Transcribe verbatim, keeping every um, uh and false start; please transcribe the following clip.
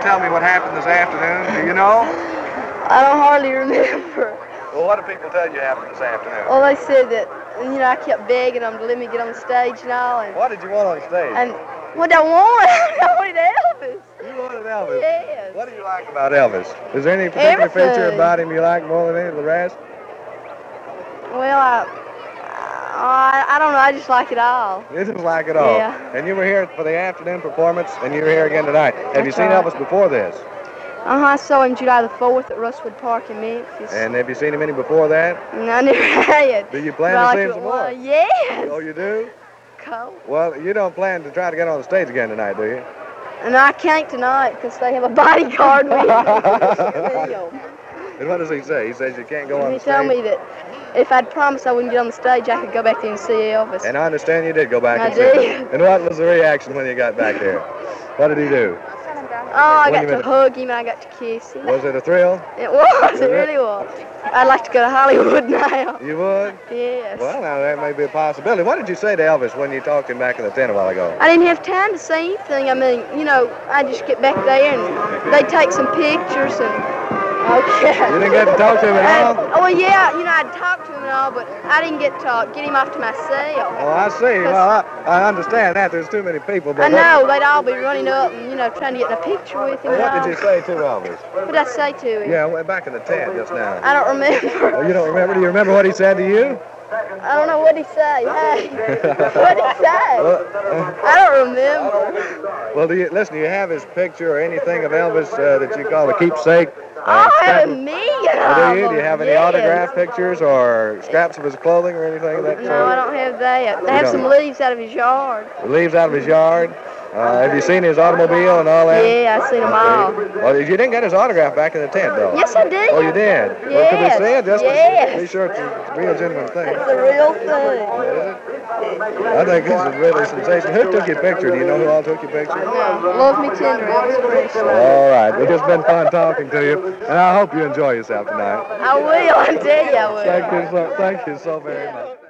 tell me what happened this afternoon? Do you know? I don't hardly remember. Well, what do people tell you happened this afternoon? Well, they said that, you know, I kept begging them to let me get on the stage and all. And, What did you want on stage? and what did I want? I wanted Elvis. You wanted Elvis? Yes. What do you like about Elvis? Is there any particular Everything. feature about him you like more than any of the rest? Well, I, I, I don't know. I just like it all. You just like it all? Yeah. And you were here for the afternoon performance, and you're here again tonight. Have That's you seen right. Elvis before this? Uh-huh. I saw him July the fourth at Rustwood Park in Memphis. And have you seen him any before that? And I never had. Do you plan But to I see like him it some was. more? Yes. Oh, you do? Cool. Well, you don't plan to try to get on the stage again tonight, do you? And I can't tonight because they have a bodyguard with me. And what does he say? He says you can't go on He the stage? told me that if I'd promised I wouldn't get on the stage, I could go back there and see Elvis. And I understand you did go back I and see did. him. And what was the reaction when you got back there? What did he do? Oh, I When got you to met- hug him and I got to kiss him. Was it a thrill? It was, Was it it? really was. I'd like to go to Hollywood now. You would? Yes. Well, now that may be a possibility. What did you say to Elvis when you talked to him back in the tent a while ago? I didn't have time to say anything. I mean, you know, I just get back there and they take some pictures and. Okay. You didn't get to talk to him at all? Oh, well, yeah, you know, I'd talk to him and all, but I didn't get to talk, get him off to myself. Oh, I see. Well, I, I understand that. There's too many people. But I know, they'd all be running up and, you know, trying to get in a picture with him. What, and what all. did you say to Elvis? What did I say to him? Yeah, well, back in the tent just now. I don't remember. Oh, you don't remember? Do you remember what he said to you? I don't know what he say. Hey, what did he say? Well, I don't remember. well, do you, listen, do you have his picture or anything of Elvis uh, that you call a keepsake? I Uh, have a scrap- million Oh, of do you? Do you them, have any yes. autograph pictures or scraps of his clothing or anything of that No, sort? I don't have that. They have don't? some leaves out of his yard. Leaves out of his yard. Uh, have you seen his automobile and all that? Yeah, I've seen them all. Well, you didn't get his autograph back in the tent, though. Yes, I did. Oh, you did? Well, could we Yes, see it? Just yes. to be sure it's a real genuine thing. It's a real thing. I think this is really sensational. Who took your picture? Do you know who all took your picture? No, love me tender, Elvis Presley. All right. It's just been fun talking to you, and I hope you enjoy yourself tonight. I will, I tell you I will. Thank you so, thank you so very much.